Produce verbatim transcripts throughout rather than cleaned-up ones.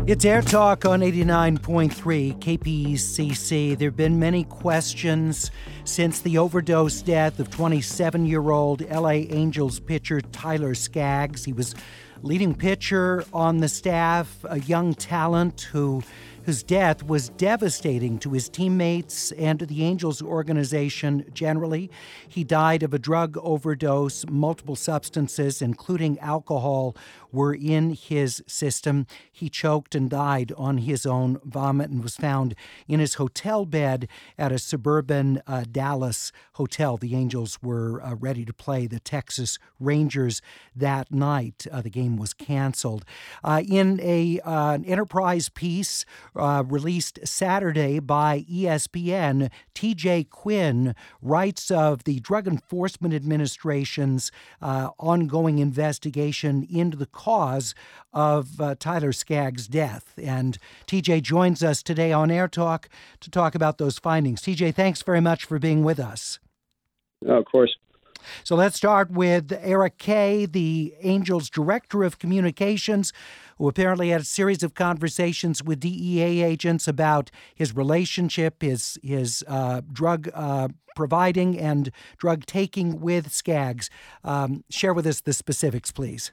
It's Air Talk on eighty-nine point three K P C C. There have been many questions since the overdose death of twenty-seven-year-old L A Angels pitcher Tyler Skaggs. He was leading pitcher on the staff, a young talent who whose death was devastating to his teammates and to the Angels organization generally. He died of a drug overdose. Multiple substances, including alcohol, were in his system. He choked and died on his own vomit and was found in his hotel bed at a suburban uh, Dallas hotel. The Angels were uh, ready to play the Texas Rangers that night. Uh, the game was canceled. Uh, in a uh, an Enterprise piece uh, released Saturday by E S P N, T J Quinn writes of the Drug Enforcement Administration's uh, ongoing investigation into the cause of uh, Tyler Skaggs' death. And T J joins us today on Air Talk to talk about those findings. T J, thanks very much for being with us. Oh, of course. So let's start with Eric Kay, the Angels Director of Communications, who apparently had a series of conversations with D E A agents about his relationship, his his uh, drug uh, providing and drug taking with Skaggs. Um, share with us the specifics, please.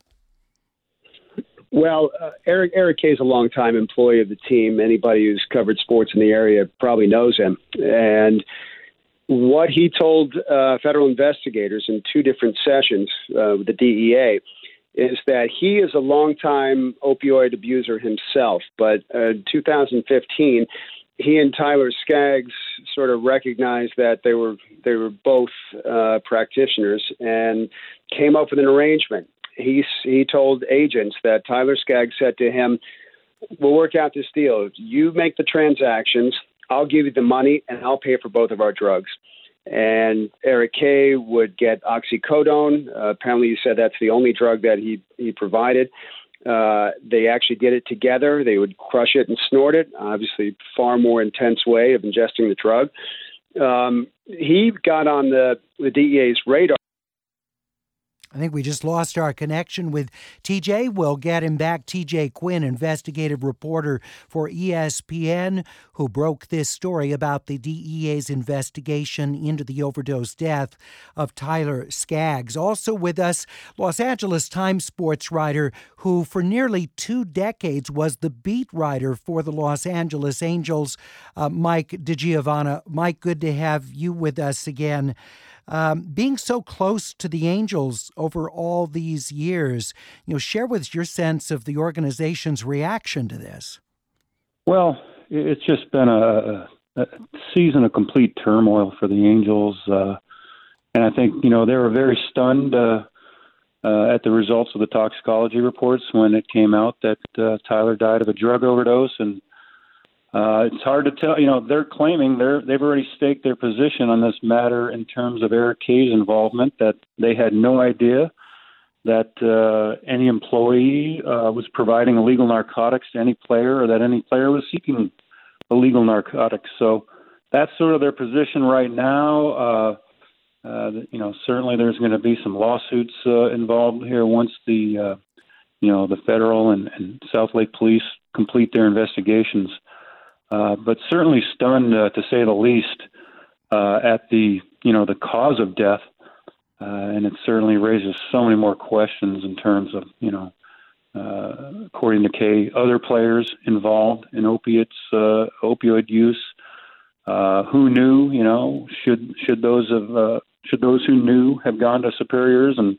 Well, uh, Eric Eric Kay is a longtime employee of the team. Anybody who's covered sports in the area probably knows him. And what he told uh, federal investigators in two different sessions uh, with the D E A is that he is a longtime opioid abuser himself. But uh, in two thousand fifteen, he and Tyler Skaggs sort of recognized that they were they were both uh, practitioners and came up with an arrangement. He he told agents that Tyler Skaggs said to him, "We'll work out this deal. You make the transactions. I'll give you the money, and I'll pay for both of our drugs." And Eric Kay would get oxycodone. Uh, apparently, he said that's the only drug that he, he provided. Uh, they actually did it together. They would crush it and snort it, obviously far more intense way of ingesting the drug. Um, he got on the, the D E A's radar. I think we just lost our connection with T J. We'll get him back. T J Quinn, investigative reporter for E S P N, who broke this story about the D E A's investigation into the overdose death of Tyler Skaggs. Also with us, Los Angeles Times sports writer who for nearly two decades was the beat writer for the Los Angeles Angels, uh, Mike DiGiovanna. Mike, good to have you with us again. Um, being so close to the Angels over all these years, you know, share with us your sense of the organization's reaction to this. Well, it's just been a, a season of complete turmoil for the Angels. Uh, and I think, you know, they were very stunned uh, uh, at the results of the toxicology reports when it came out that uh, Tyler died of a drug overdose. And Uh, it's hard to tell. You know, they're claiming they're they've already staked their position on this matter in terms of Eric Kay's involvement. That they had no idea that uh, any employee uh, was providing illegal narcotics to any player, or that any player was seeking illegal narcotics. So that's sort of their position right now. Uh, uh, you know, certainly there's going to be some lawsuits uh, involved here once the uh, you know the federal and, and South Lake Police complete their investigations. Uh, but certainly stunned, uh, to say the least, uh, at the you know the cause of death, uh, and it certainly raises so many more questions in terms of you know, uh, according to Kay, other players involved in opiates, uh, opioid use. Uh, who knew? You know, should should those have uh, should those who knew have gone to superiors, and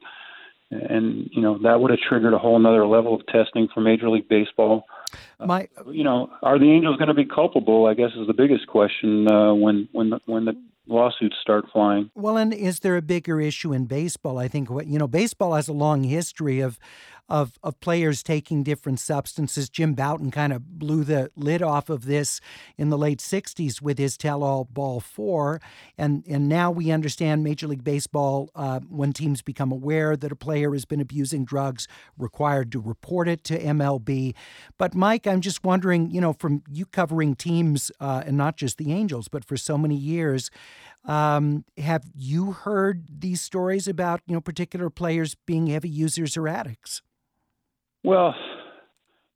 and you know that would have triggered a whole other level of testing for Major League Baseball. My, uh, you know, are the Angels going to be culpable? I guess is the biggest question uh, when when the, when the lawsuits start flying. Well, and is there a bigger issue in baseball? I think what you know, baseball has a long history of of of players taking different substances. Jim Bouton kind of blew the lid off of this in the late sixties with his Tell-All Ball four, and and now we understand Major League Baseball, uh, when teams become aware that a player has been abusing drugs, required to report it to M L B. But Mike, I'm just wondering, you know, from you covering teams uh, and not just the Angels, but for so many years, um, have you heard these stories about, you know, particular players being heavy users or addicts? Well,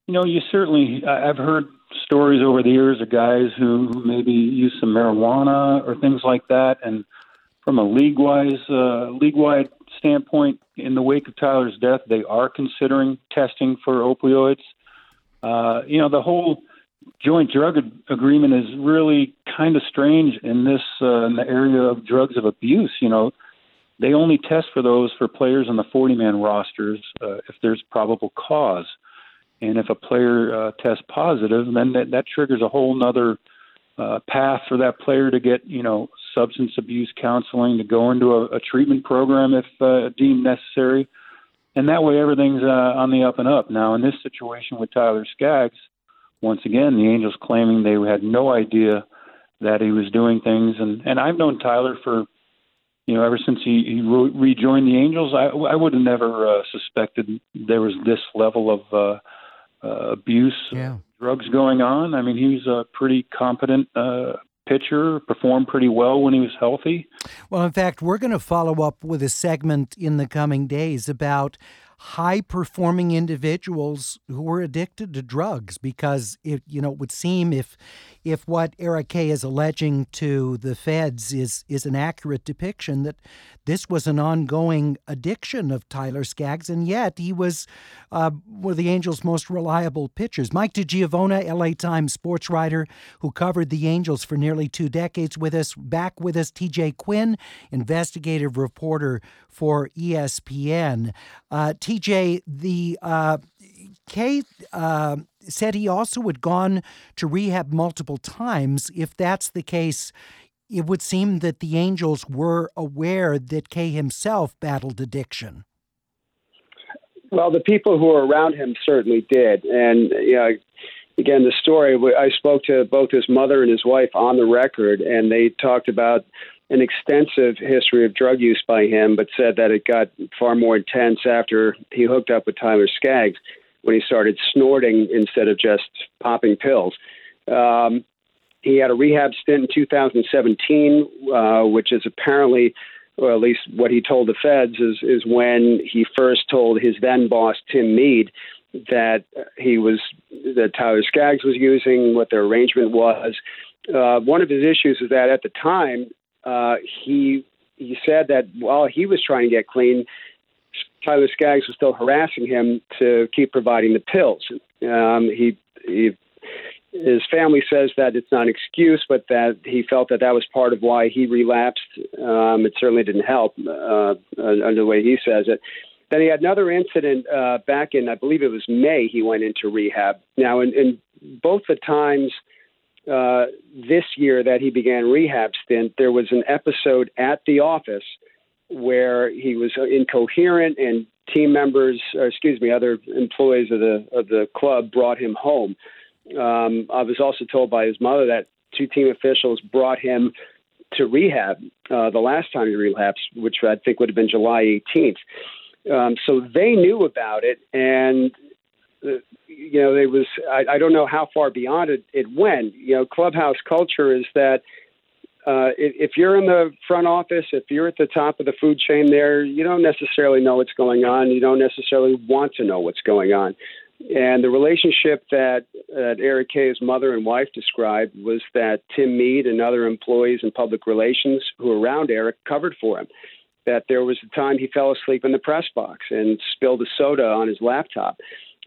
You know, you certainly, I've heard stories over the years of guys who maybe use some marijuana or things like that. And from a league-wise, uh, league-wide standpoint, in the wake of Tyler's death, they are considering testing for opioids. Uh, you know, the whole joint drug ag- agreement is really kind of strange in this uh, in the area of drugs of abuse. You know, they only test for those for players on the forty-man rosters uh, if there's probable cause. And if a player uh, tests positive, then that, that triggers a whole nother uh, path for that player to get, you know, substance abuse counseling, to go into a, a treatment program if uh, deemed necessary. And that way everything's uh, on the up and up. Now, in this situation with Tyler Skaggs, once again, the Angels claiming they had no idea that he was doing things. And, and I've known Tyler for, you know, ever since he, he re- rejoined the Angels. I, I would have never uh, suspected there was this level of uh, uh, abuse, Yeah. uh, drugs going on. I mean, he was a pretty competent uh, pitcher, performed pretty well when he was healthy. Well, in fact, we're going to follow up with a segment in the coming days about high-performing individuals who are addicted to drugs, because it, you know, it would seem if if what Eric Kay is alleging to the feds is is an accurate depiction, that this was an ongoing addiction of Tyler Skaggs, and yet he was uh, one of the Angels' most reliable pitchers. Mike DiGiovanna, L A Times sports writer who covered the Angels for nearly two decades with us. Back with us, T J Quinn, investigative reporter for E S P N. Uh, T J, the uh, Kay uh, said he also had gone to rehab multiple times. If that's the case, it would seem that the Angels were aware that Kay himself battled addiction. Well, the people who were around him certainly did. And, you know, again, the story, I spoke to both his mother and his wife on the record, and they talked about an extensive history of drug use by him, but said that it got far more intense after he hooked up with Tyler Skaggs, when he started snorting instead of just popping pills. Um, he had a rehab stint in two thousand seventeen, uh, which is apparently, or at least what he told the feds, is, is when he first told his then boss, Tim Mead, that he was, that Tyler Skaggs was using, what their arrangement was. Uh, one of his issues is that at the time, uh, he he said that while he was trying to get clean, Tyler Skaggs was still harassing him to keep providing the pills. Um, he, he, his family says that it's not an excuse, but that he felt that that was part of why he relapsed. Um, it certainly didn't help, uh, under the way he says it. Then he had another incident uh, back in, I believe it was May, he went into rehab. Now, in, in both the times uh, this year that he began rehab stint, there was an episode at the office where he was incoherent, and team members, or excuse me, other employees of the of the club brought him home. Um, I was also told by his mother that two team officials brought him to rehab uh, the last time he relapsed, which I think would have been July eighteenth. Um, so they knew about it, and uh, you know, it was. I, I don't know how far beyond it it went. You know, clubhouse culture is that. Uh, if, if you're in the front office, if you're at the top of the food chain there, you don't necessarily know what's going on. You don't necessarily want to know what's going on. And the relationship that, that Eric Kay's mother and wife described was that Tim Mead and other employees in public relations who were around Eric covered for him. That there was a time he fell asleep in the press box and spilled a soda on his laptop,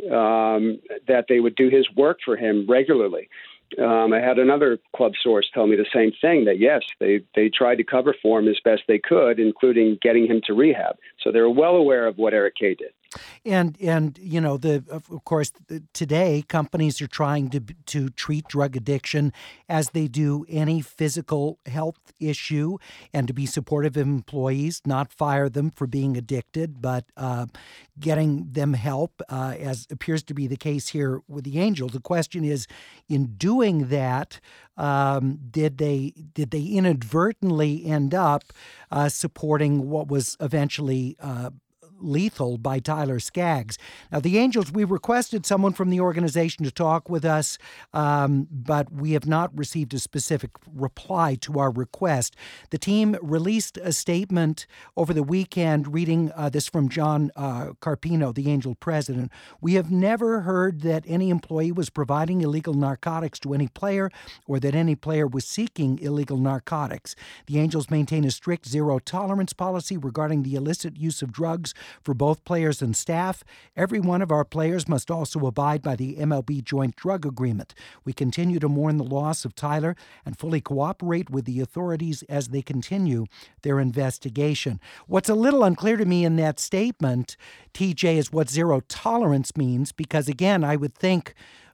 um, that they would do his work for him regularly. Um, I had another club source tell me the same thing, that, yes, they, they tried to cover for him as best they could, including getting him to rehab. So they were well aware of what Eric Kay did. And, and you know, the of course, today companies are trying to to treat drug addiction as they do any physical health issue, and to be supportive of employees, not fire them for being addicted, but uh, getting them help, uh, as appears to be the case here with the Angels. The question is, in doing that, um, did they did they inadvertently end up uh, supporting what was eventually uh, lethal by Tyler Skaggs. Now, the Angels, we requested someone from the organization to talk with us, um, but we have not received a specific reply to our request. The team released a statement over the weekend, reading uh, this from John uh, Carpino, the Angel president. We have never heard that any employee was providing illegal narcotics to any player or that any player was seeking illegal narcotics. The Angels maintain a strict zero-tolerance policy regarding the illicit use of drugs for both players and staff. Every one of our players must also abide by the M L B Joint Drug Agreement. We continue to mourn the loss of Tyler and fully cooperate with the authorities as they continue their investigation. What's a little unclear to me in that statement, T J, is what zero tolerance means, because, again, I would think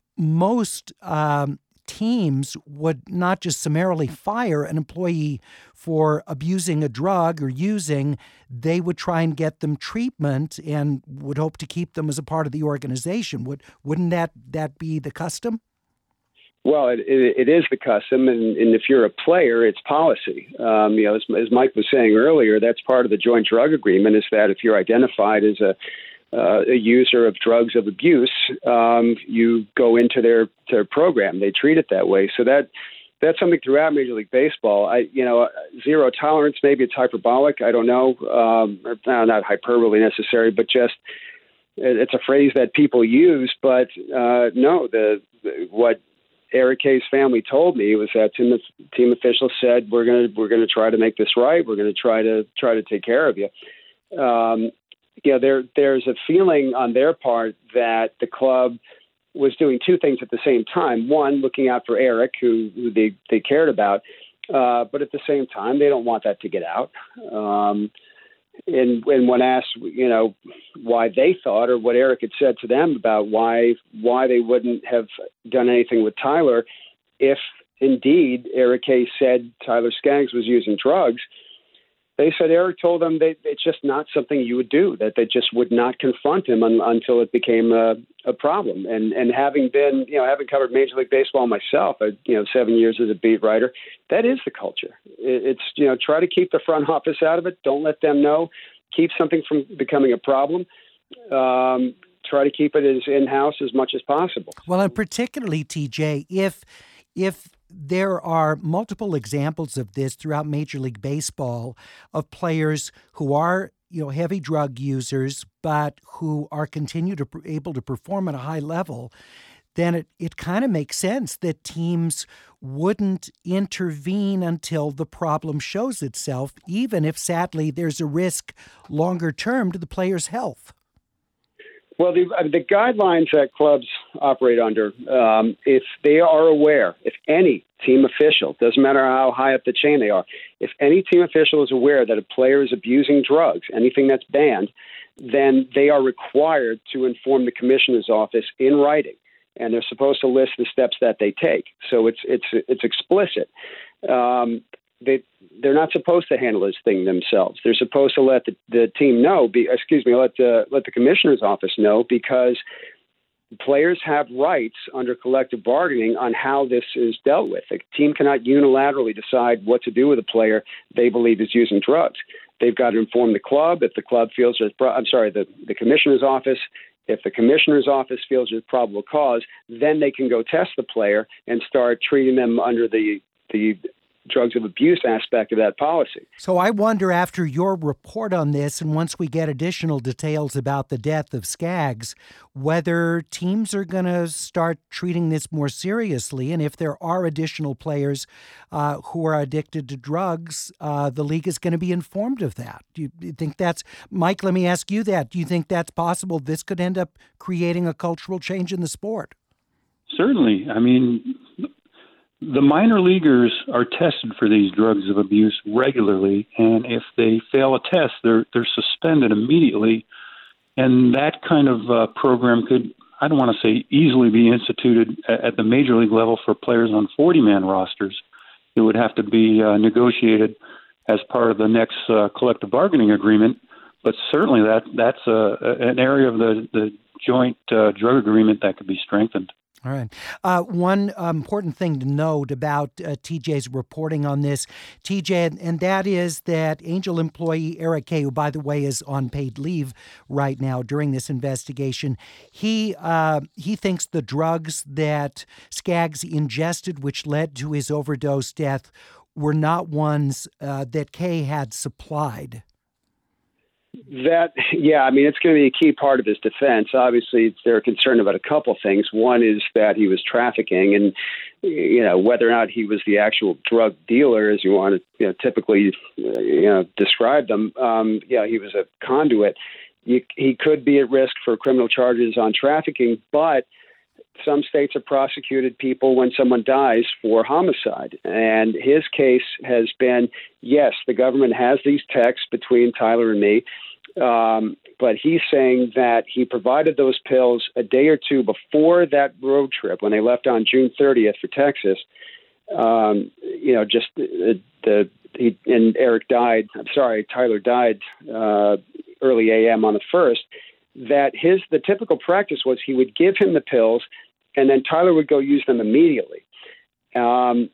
most um, teams would not just summarily fire an employee for abusing a drug or using, they would try and get them treatment and would hope to keep them as a part of the organization. Would, wouldn't that, that be the custom? Well, it, it, it is the custom, and, and if you're a player, it's policy. Um, you know, as, as Mike was saying earlier, that's part of the joint drug agreement, is that if you're identified as a Uh, a user of drugs of abuse, um, you go into their, their program. They treat it that way. So that that's something throughout Major League Baseball. I, you know, zero tolerance, maybe it's hyperbolic. I don't know. Um, or, no, not hyperbole necessary, but just it's a phrase that people use. But uh, no, the, the what Eric Kay's family told me was that team, team officials said, we're going to we're going to try to make this right. We're going to try to try to take care of you. Um, You know, there there's a feeling on their part that the club was doing two things at the same time. One, looking out for Eric, who, who they, they cared about, uh, but at the same time, they don't want that to get out. Um, and, and when asked, you know, why they thought or what Eric had said to them about why why they wouldn't have done anything with Tyler, if indeed Eric Kay said Tyler Skaggs was using drugs, they said Eric told them that it's just not something you would do, that they just would not confront him un, until it became a, a problem. And and having been, you know, having covered Major League Baseball myself, uh, you know, seven years as a beat writer, that is the culture. It, it's, you know, try to keep the front office out of it. Don't let them know. Keep something from becoming a problem. Um, try to keep it as in-house as much as possible. Well, and particularly, T J, if if there are multiple examples of this throughout Major League Baseball of players who are, you know, heavy drug users, but who are continue to able to perform at a high level, then it, it kind of makes sense that teams wouldn't intervene until the problem shows itself, even if, sadly, there's a risk longer term to the player's health. Well, the, the guidelines that clubs operate under, um, if they are aware, if any team official, doesn't matter how high up the chain they are, if any team official is aware that a player is abusing drugs, anything that's banned, then they are required to inform the commissioner's office in writing, and they're supposed to list the steps that they take. So it's it's it's explicit. Um, They, they're not supposed to handle this thing themselves. They're supposed to let the, the team know, be, excuse me, let the, let the commissioner's office know, because players have rights under collective bargaining on how this is dealt with. A team cannot unilaterally decide what to do with a player they believe is using drugs. They've got to inform the club. If the club feels there's, I'm sorry, the, the commissioner's office, if the commissioner's office feels there's probable cause, then they can go test the player and start treating them under the the drugs of abuse aspect of that policy. So I wonder, after your report on this, and once we get additional details about the death of Skaggs, whether teams are going to start treating this more seriously, and if there are additional players uh, who are addicted to drugs, uh, the league is going to be informed of that. Do you, do you think that's, Mike, let me ask you that. Do you think that's possible? This could end up creating a cultural change in the sport? Certainly. I mean, the minor leaguers are tested for these drugs of abuse regularly, and if they fail a test, they're they're suspended immediately. And that kind of uh, program could, I don't want to say easily be instituted at, at the major league level for players on forty-man rosters. It would have to be uh, negotiated as part of the next uh, collective bargaining agreement. But certainly that that's uh, an area of the, the joint uh, drug agreement that could be strengthened. All right. Uh, one uh, important thing to note about uh, T J's reporting on this, T J, and that is that Angel employee Eric Kay, who, by the way, is on paid leave right now during this investigation, he uh, he thinks the drugs that Skaggs ingested, which led to his overdose death, were not ones uh, that Kay had supplied. That, yeah, I mean, it's going to be a key part of his defense. Obviously, they're concerned about a couple things. One is that he was trafficking, and, you know, whether or not he was the actual drug dealer, as you want to you know, typically, you know, describe them. Um, yeah, he was a conduit. You, he could be at risk for criminal charges on trafficking, but some states have prosecuted people when someone dies for homicide. And his case has been, yes, the government has these texts between Tyler and me, um, but he's saying that he provided those pills a day or two before that road trip when they left on June thirtieth for Texas. Um, you know, just the, the he, and Eric died, I'm sorry, Tyler died uh, early A M on the first. That his the typical practice was he would give him the pills, and then Tyler would go use them immediately. Um,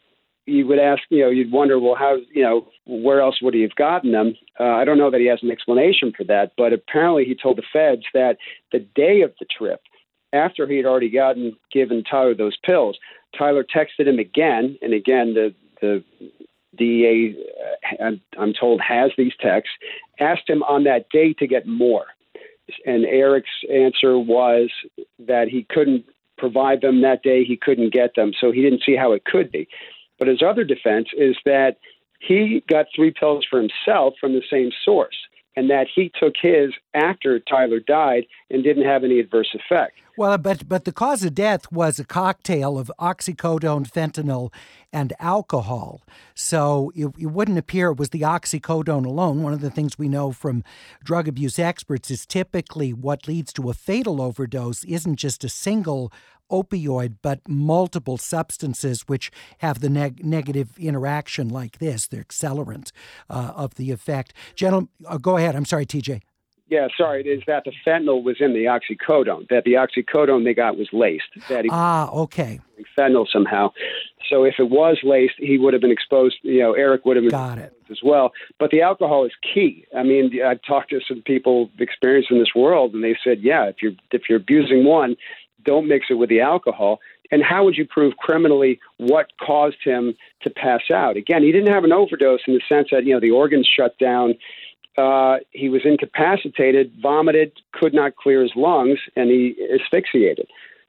you would ask, you know, you'd wonder, well, how, you know, where else would he have gotten them? Uh, I don't know that he has an explanation for that, but apparently he told the feds that the day of the trip, after he had already gotten given Tyler those pills, Tyler texted him again, and again the the D E A, I'm, I'm told, has these texts, asked him on that day to get more. And Eric's answer was that he couldn't provide them that day. He couldn't get them. So he didn't see how it could be. But his other defense is that he got three pills for himself from the same source, and that he took his after Tyler died and didn't have any adverse effect. Well, but but the cause of death was a cocktail of oxycodone, fentanyl, and alcohol. So it, it wouldn't appear it was the oxycodone alone. One of the things we know from drug abuse experts is typically what leads to a fatal overdose isn't just a single opioid, but multiple substances which have the neg- negative interaction like this, the accelerant uh, of the effect. Gentlemen, uh, go ahead. I'm sorry, T J. Yeah, sorry, it is that the fentanyl was in the oxycodone, that the oxycodone they got was laced. That he ah, okay. Fentanyl somehow. So if it was laced, he would have been exposed, you know, Eric would have been got it. as well. But the alcohol is key. I mean, I've talked to some people experienced in this world, and they said, yeah, if you're if you're abusing one, don't mix it with the alcohol. And how would you prove criminally what caused him to pass out? Again, he didn't have an overdose in the sense that, you know, the organs shut down. Uh, he was incapacitated, vomited, could not clear his lungs, and he asphyxiated.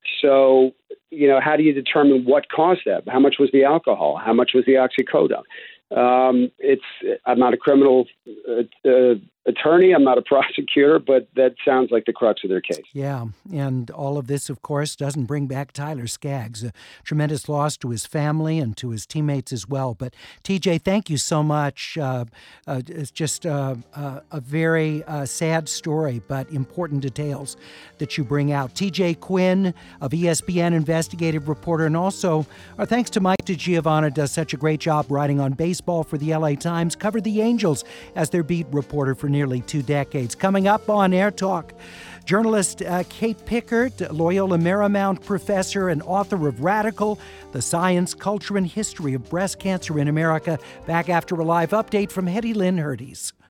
So, you know, how do you determine what caused that? How much was the alcohol? How much was the oxycodone? Um, it's. I'm not a criminal uh, uh, attorney. I'm not a prosecutor, but that sounds like the crux of their case. Yeah, and all of this, of course, doesn't bring back Tyler Skaggs. A tremendous loss to his family and to his teammates as well. But T J, thank you so much. Uh, uh, it's just uh, uh, a very uh, sad story, but important details that you bring out. T J Quinn of E S P N investigative reporter, and also our thanks to Mike DiGiovanna, does such a great job writing on baseball for the L A Times, covered the Angels as their beat reporter for nearly two decades. Coming up on Air Talk, journalist uh, Kate Pickert, Loyola Marymount professor and author of Radical, The Science, Culture, and History of Breast Cancer in America. Back after a live update from Hetty Lynn Herdes.